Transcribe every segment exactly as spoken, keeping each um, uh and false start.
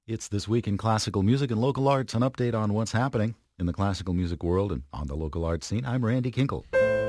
It's This Week in Classical Music and Local Arts, an update on what's happening in the classical music world and on the local arts scene. I'm Randy Kinkle.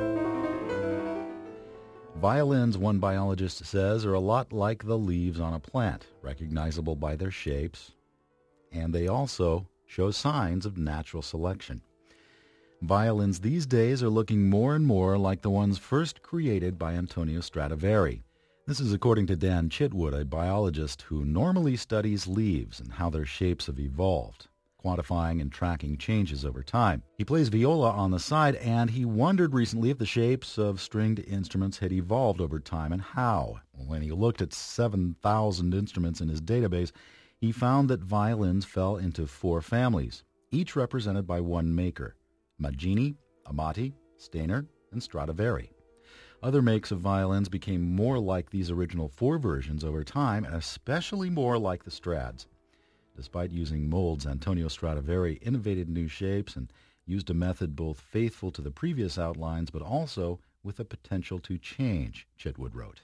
Violins, one biologist says, are a lot like the leaves on a plant, recognizable by their shapes, and they also show signs of natural selection. Violins these days are looking more and more like the ones first created by Antonio Stradivari. This is according to Dan Chitwood, a biologist who normally studies leaves and how their shapes have evolved, quantifying and tracking changes over time. He plays viola on the side, and he wondered recently if the shapes of stringed instruments had evolved over time and how. When he looked at seven thousand instruments in his database, he found that violins fell into four families, each represented by one maker: Maggini, Amati, Stainer, and Stradivari. Other makes of violins became more like these original four versions over time, and especially more like the Strads. Despite using molds, Antonio Stradivari innovated new shapes and used a method both faithful to the previous outlines but also with the potential to change, Chitwood wrote.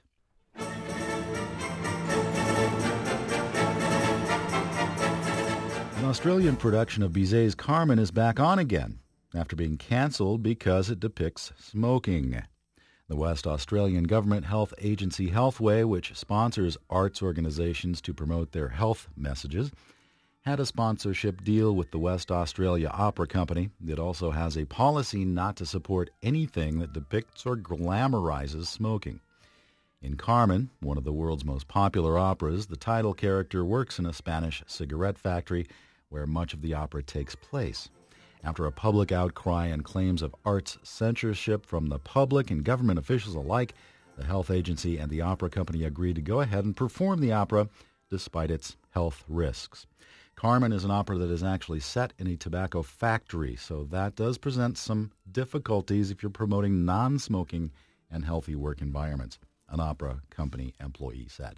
An Australian production of Bizet's Carmen is back on again after being cancelled because it depicts smoking. The West Australian Government Health Agency Healthway, which sponsors arts organizations to promote their health messages, had a sponsorship deal with the West Australia Opera Company. It also has a policy not to support anything that depicts or glamorizes smoking. In Carmen, one of the world's most popular operas, the title character works in a Spanish cigarette factory where much of the opera takes place. After a public outcry and claims of arts censorship from the public and government officials alike, the health agency and the opera company agreed to go ahead and perform the opera despite its health risks. Carmen is an opera that is actually set in a tobacco factory, so that does present some difficulties if you're promoting non-smoking and healthy work environments, an opera company employee said.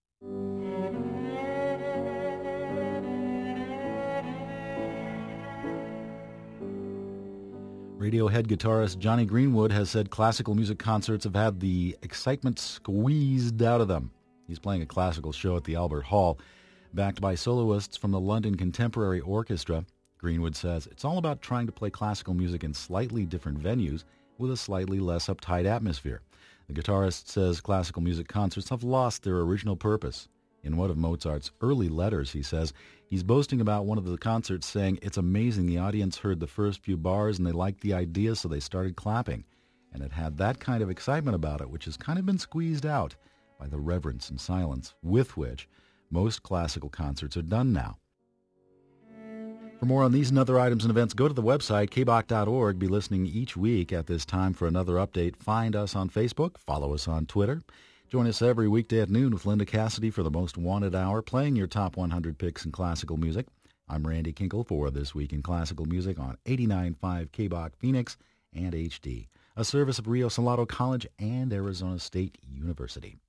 Radiohead guitarist Jonny Greenwood has said classical music concerts have had the excitement squeezed out of them. He's playing a classical show at the Albert Hall, backed by soloists from the London Contemporary Orchestra. Greenwood says it's all about trying to play classical music in slightly different venues with a slightly less uptight atmosphere. The guitarist says classical music concerts have lost their original purpose. In one of Mozart's early letters, he says, he's boasting about one of the concerts, saying, "It's amazing, the audience heard the first few bars and they liked the idea, so they started clapping." And it had that kind of excitement about it, which has kind of been squeezed out by the reverence and silence with which most classical concerts are done now. For more on these and other items and events, go to the website, k b o c dot org. Be listening each week at this time for another update. Find us on Facebook. Follow us on Twitter. Join us every weekday at noon with Linda Cassidy for the Most Wanted Hour, playing your top one hundred picks in classical music. I'm Randy Kinkle for This Week in Classical Music on eighty-nine point five K B O C Phoenix and H D, a service of Rio Salado College and Arizona State University.